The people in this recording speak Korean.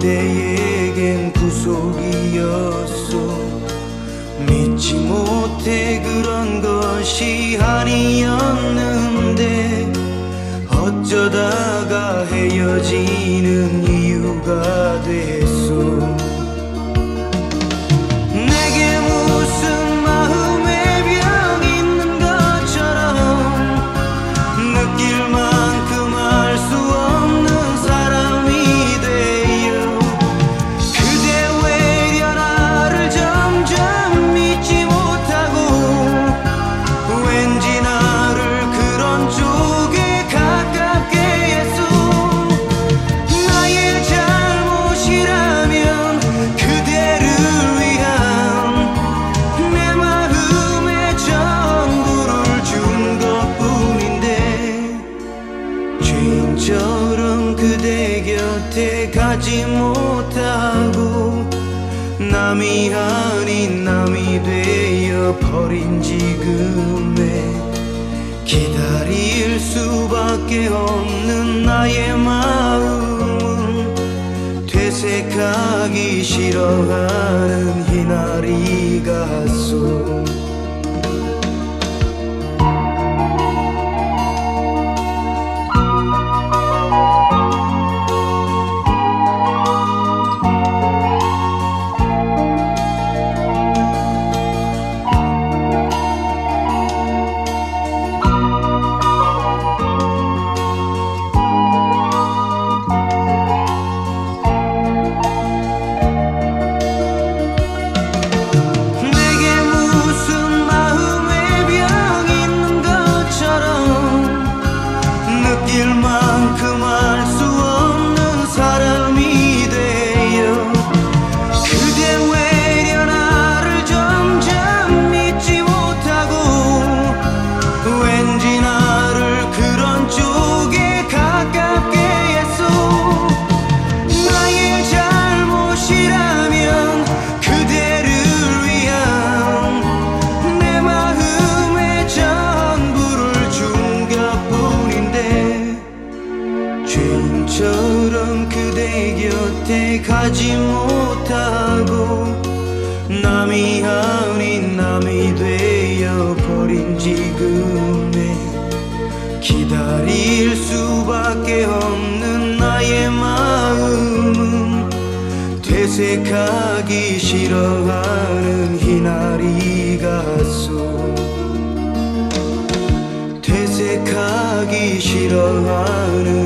그대에겐 구속이었소. 믿지 못해 그런 것이 아니었는데 어쩌다가 헤어지는 이유가 됐소. 내게 무슨 마음의 병 있는 것처럼 느낄 만큼 알 수 없는 사람이 돼요. 그대 외려 나를 점점 믿지 못하고 왠지 나를 그런 쪽에 가깝게 했소. 나의 잘못이라면 그대를 위한 내 마음의 전부를 준 것뿐인데 죄인처럼 그대 곁에 가지 못하고 남이 아닌 남이 되어 버린 지금에 기다릴 수밖에 없는 나의 마음은 되새가기 싫어하는 희나리 같소. 내게 무슨 마음의 병 있는 것처럼 느낄 만큼 알 수 없는 사람이 되어 그대 외려 나를 점점 믿지 못하고 왠지 나를 그런 쪽에 가깝게 했소. 나의 잘못이라면 그대를 위한 내 마음의 전부를 준 것뿐인데 죄인처럼 그대 곁에 가지 못하고 남이 아닌 남이 되어 버린 지금에 기다릴 수밖에 없는 나의 마음은 되새가기 싫어하는 희나리 같소. 되새가기 싫어하는